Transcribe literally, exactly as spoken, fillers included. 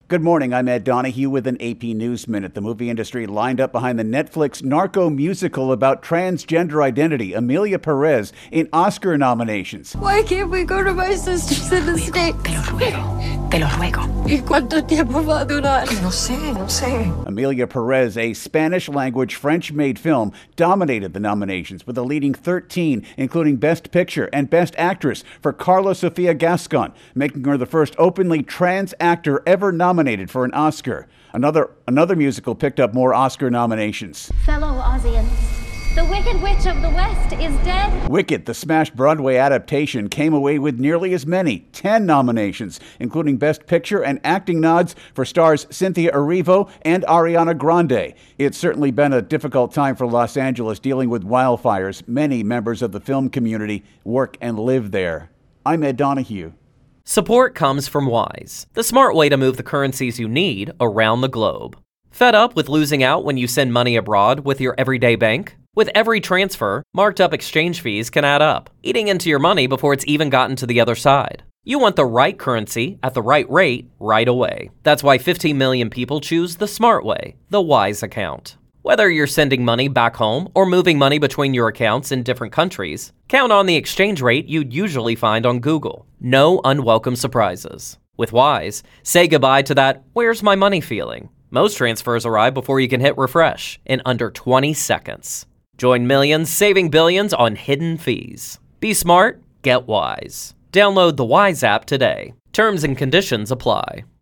Good morning, I'm Ed Donahue with an A P News Minute. The movie industry lined up behind the Netflix Narco musical about transgender identity, Emilia Perez, in Oscar nominations. Why can't we go to my sisters in the States? Te lo ruego, te lo ruego. ¿Y cuánto tiempo va a durar? No sé, no sé. Emilia Perez, a Spanish-language, French-made film, dominated the nominations with a leading thirteen, including Best Picture and Best Actress for Carla Sofia Gascon, making her the first openly trans actor ever nominated for an Oscar. Another another musical picked up more Oscar nominations. Fellow Ozians, the Wicked Witch of the West is dead. Wicked, the smash Broadway adaptation, came away with nearly as many, ten nominations, including Best Picture and acting nods for stars Cynthia Erivo and Ariana Grande. It's certainly been a difficult time for Los Angeles dealing with wildfires. Many members of the film community work and live there. I'm Ed Donahue. Support comes from Wise, the smart way to move the currencies you need around the globe. Fed up with losing out when you send money abroad with your everyday bank? With every transfer, marked up exchange fees can add up, eating into your money before it's even gotten to the other side. You want the right currency at the right rate right away. That's why fifteen million people choose the smart way, the Wise account. Whether you're sending money back home or moving money between your accounts in different countries, count on the exchange rate you'd usually find on Google. No unwelcome surprises. With Wise, say goodbye to that "where's my money" feeling. Most transfers arrive before you can hit refresh in under twenty seconds. Join millions saving billions on hidden fees. Be smart, get Wise. Download the Wise app today. Terms and conditions apply.